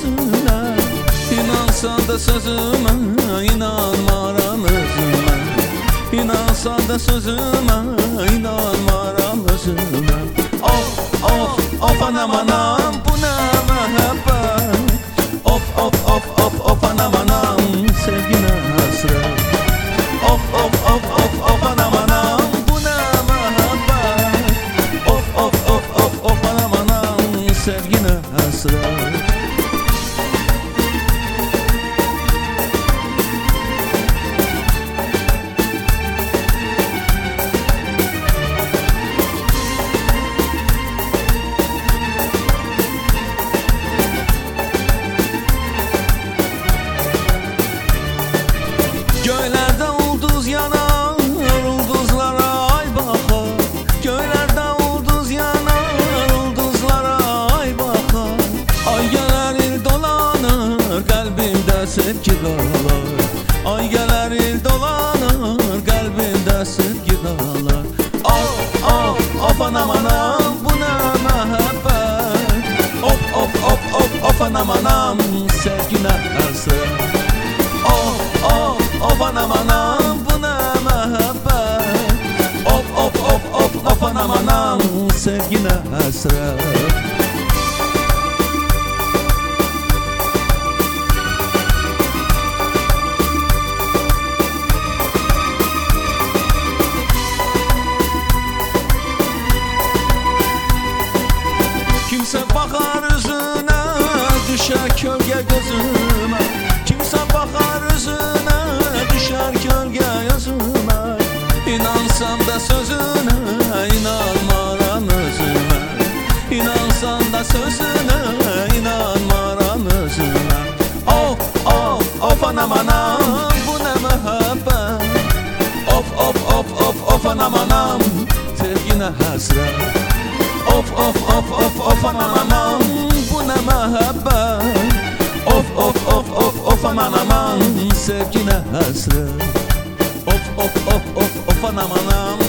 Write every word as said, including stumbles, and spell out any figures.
özüne. İnansan da sözüme, inanmaram özüme. İnansan da sözüme, inanmaram özüme. Of of of anam anam, bu ne mehabbet. Of of of of of anam anam, sevgine hasret. Of of of of of anam anam, bu ne mehabbet. Of of of of of anam anam, sevgine hasret. Göylerde ulduz yanar, ulduzlara ay bakar. Göylerde ulduz yanar, ulduzlara ay bakar. Ay gelir dolanır, kalbimde sevgi kalar. Ay gelir dolanır, kalbimde sevgi kalar. Of of of anam anam, bu ne mehabbet. Of of of of of anam anam, sevgine hasret. Of of of anam anam, bu ne mehabbet. Of of of of of anam anam, sevgine hasret. Kimse bakar yüzüne, düşer gölge gözüme. Kimse bakar yüzüne, düşer gölge yüzüme. İnansam da sözüne, inanmaram özüme. İnansam da sözüne, inanmaram özüme. Of of of anam anam, bu ne mehabbet. Of of of of of anam anam, sevgine hasret. Of of of of of anam anam, bu ne mehabbet. Of of of of of aman aman, sevgine hasret. Of of of of of anam anam,